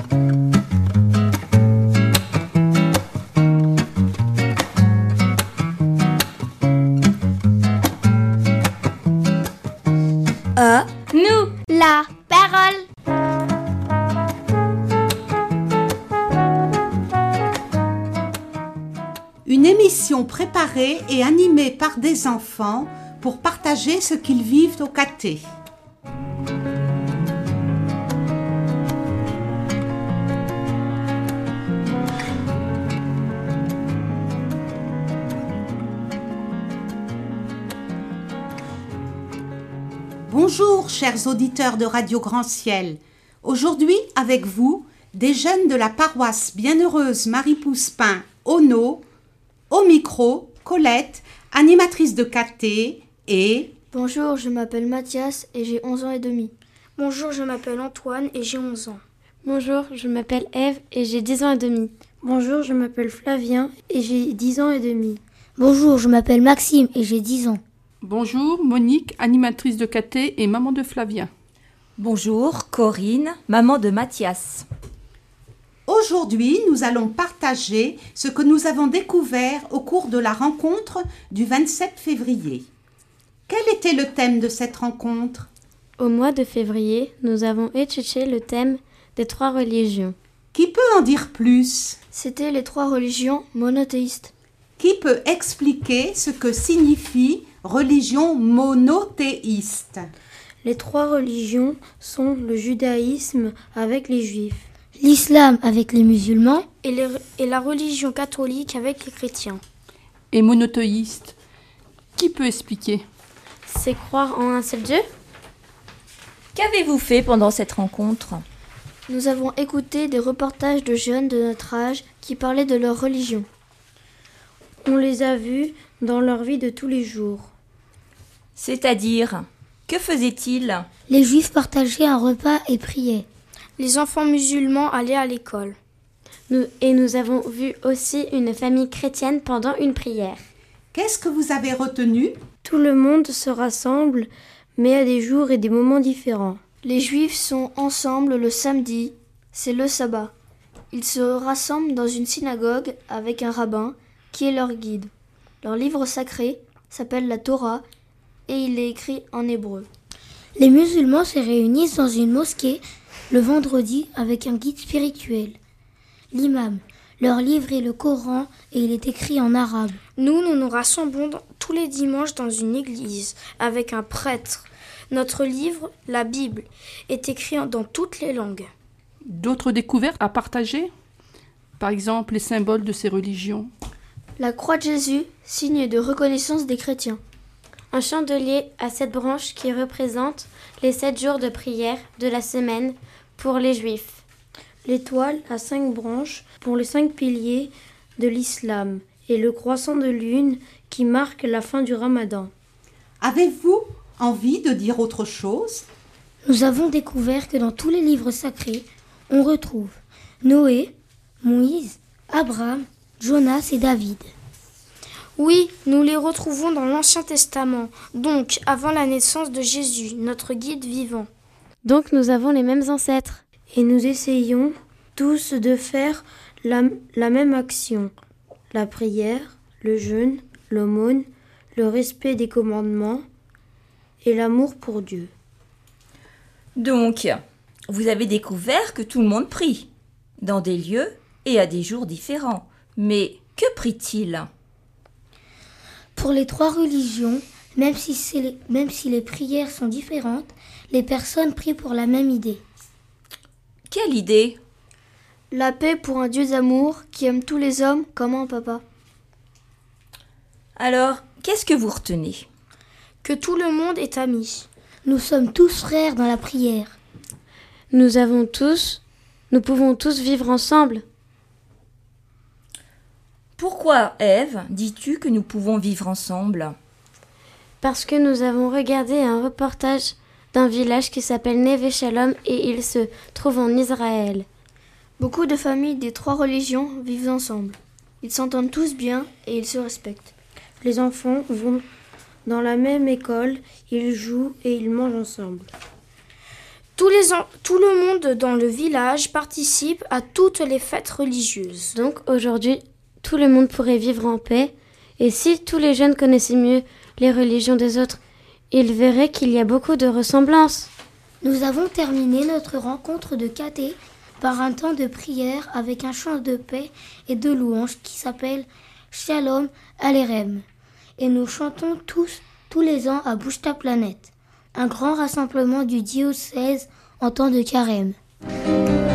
Nous, la parole. Une émission préparée et animée par des enfants pour partager ce qu'ils vivent au caté. Bonjour, chers auditeurs de Radio Grand Ciel. Aujourd'hui, avec vous, des jeunes de la paroisse Bienheureuse Marie-Pouspin, Ono, au micro, Colette, animatrice de caté, et... Bonjour, je m'appelle Mathias et j'ai 11 ans et demi. Bonjour, je m'appelle Antoine et j'ai 11 ans. Bonjour, je m'appelle Ève et j'ai 10 ans et demi. Bonjour, je m'appelle Flavien et j'ai 10 ans et demi. Bonjour, je m'appelle Maxime et j'ai 10 ans. Bonjour, Monique, animatrice de caté et maman de Flavien. Bonjour, Corinne, maman de Mathias. Aujourd'hui, nous allons partager ce que nous avons découvert au cours de la rencontre du 27 février. Quel était le thème de cette rencontre ? Au mois de février, nous avons étudié le thème des 3 religions. Qui peut en dire plus ? C'était les 3 religions monothéistes. Qui peut expliquer ce que signifie religion monothéiste ? Les 3 religions sont le judaïsme avec les juifs, l'islam avec les musulmans et la religion catholique avec les chrétiens. Et monothéiste, qui peut expliquer ? C'est croire en un seul Dieu ? Qu'avez-vous fait pendant cette rencontre ? Nous avons écouté des reportages de jeunes de notre âge qui parlaient de leur religion. On les a vus dans leur vie de tous les jours. C'est-à-dire, que faisaient-ils ? Les juifs partageaient un repas et priaient. Les enfants musulmans allaient à l'école. Nous avons vu aussi une famille chrétienne pendant une prière. Qu'est-ce que vous avez retenu ? Tout le monde se rassemble, mais à des jours et des moments différents. Les juifs sont ensemble le samedi, c'est le sabbat. Ils se rassemblent dans une synagogue avec un rabbin qui est leur guide. Leur livre sacré s'appelle la Torah et il est écrit en hébreu. Les musulmans se réunissent dans une mosquée le vendredi avec un guide spirituel. L'imam, leur livre est le Coran et il est écrit en arabe. Nous nous rassemblons tous les dimanches dans une église avec un prêtre. Notre livre, la Bible, est écrit dans toutes les langues. D'autres découvertes à partager ? Par exemple, les symboles de ces religions. La croix de Jésus, signe de reconnaissance des chrétiens. Un chandelier à 7 branches qui représente les 7 jours de prière de la semaine pour les juifs. L'étoile à 5 branches pour les 5 piliers de l'islam et le croissant de lune qui marque la fin du ramadan. Avez-vous envie de dire autre chose ? Nous avons découvert que dans tous les livres sacrés, on retrouve Noé, Moïse, Abraham, Jonas et David. Oui, nous les retrouvons dans l'Ancien Testament, donc avant la naissance de Jésus, notre guide vivant. Donc nous avons les mêmes ancêtres. Et nous essayons tous de faire la même action. La prière, le jeûne, l'aumône, le respect des commandements et l'amour pour Dieu. Donc, vous avez découvert que tout le monde prie, dans des lieux et à des jours différents. Mais que prie-t-il ? Pour les 3 religions, même si les prières sont différentes, les personnes prient pour la même idée. Quelle idée ? La paix pour un Dieu d'amour qui aime tous les hommes comme un papa. Alors, qu'est-ce que vous retenez ? Que tout le monde est ami. Nous sommes tous frères dans la prière. Nous pouvons tous vivre ensemble. Pourquoi, Ève, dis-tu que nous pouvons vivre ensemble ? Parce que nous avons regardé un reportage d'un village qui s'appelle Neve Shalom et il se trouve en Israël. Beaucoup de familles des 3 religions vivent ensemble. Ils s'entendent tous bien et ils se respectent. Les enfants vont dans la même école, ils jouent et ils mangent ensemble. Tout le monde dans le village participe à toutes les fêtes religieuses. Donc aujourd'hui, tout le monde pourrait vivre en paix. Et si tous les jeunes connaissaient mieux les religions des autres, ils verraient qu'il y a beaucoup de ressemblances. Nous avons terminé notre rencontre de caté par un temps de prière avec un chant de paix et de louange qui s'appelle Shalom Alerem. Et nous chantons tous les ans à Bouge ta planète, un grand rassemblement du diocèse en temps de carême.